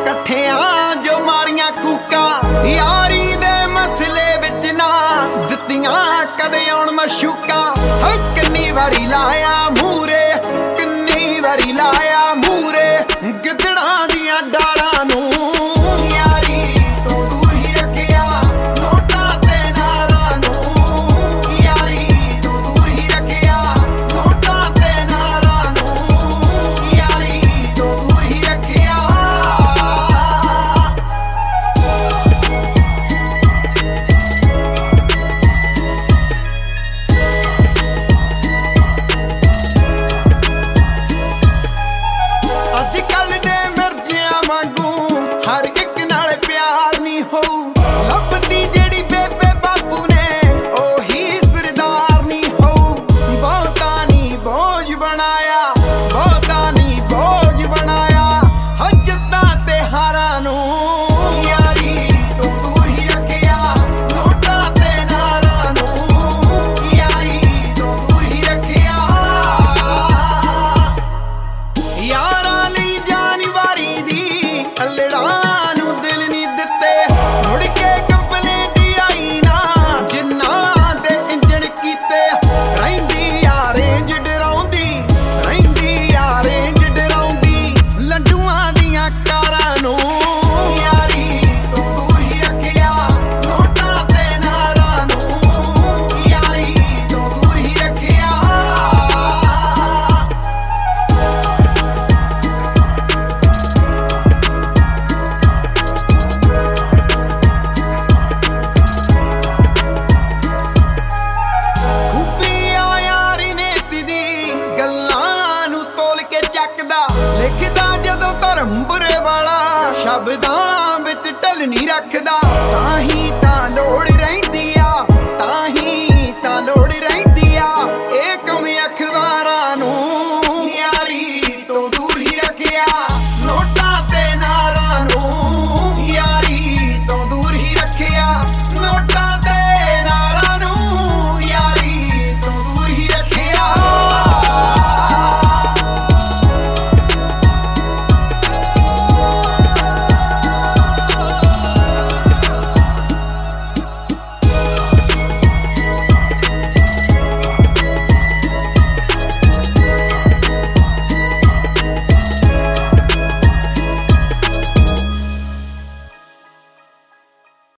ਇਕੱਠਿਆਂ ਜੋ ਮਾਰੀਆਂ ਕੂਕਾਂ ਯਾਰੀ ਦੇ ਮਸਲੇ ਵਿੱਚ ਨਾ ਦਿੱਤੀਆਂ ਕਦੇ ਆਉਣ ਮਸ਼ੂਕਾਂ ਕਿੰਨੀ ਵਾਰੀ ਲਾਇਆ ਮੂਰੇ ਕਿੰਨੀ ਵਾਰੀ ਲਾਇਆ ਮੂਰੇ ਗਿੱਦੜਾਂ ਦੀਆਂ ਡਾਲਾਂ ਨੂੰ ਹਰ ਇੱਕ ਨਾਲ ਪਿਆਰ ਨਹੀਂ ਹੋਊ ਲੱਭਦੀ ਜਿਹੜੀ ਬੇਬੇ ਬਾਪੂ ਨੇ ਉਹੀ ਸਰਦਾਰ ਨਹੀਂ ਹੋਊ ਬਹੁਤਾ ਨਹੀਂ ਬੋਝ ਬਣਾਇਆ ਬਹੁਤਾ ਨਹੀਂ ਬੋਝ ਬਣਾਇਆ ਹੱਜਤਾਂ ਤੇ ਹਾਰਾਂ ਨੂੰ ਯਾਰੀ ਤੋਂ ਦੂਰ ਹੀ ਰੱਖਿਆ ਨੋਟਾਂ ਤੇ ਨਾਰਾਂ ਨੂੰ ਯਾਰੀ ਤੋਂ ਦੂਰ ਹੀ ਰੱਖਿਆ ਯਾਰਾਂ ਲਈ ਜਾਨ ਵਾਰੀ ਦੀ ਅਲੜਾ ਲਿਖਦਾ ਜਦੋਂ ਧਰਮ ਬੁਰੇ ਵਾਲਾ ਸ਼ਬਦਾਂ ਵਿੱਚ ਢਲ ਨਹੀਂ ਰੱਖਦਾ ਤਾਂ ਹੀ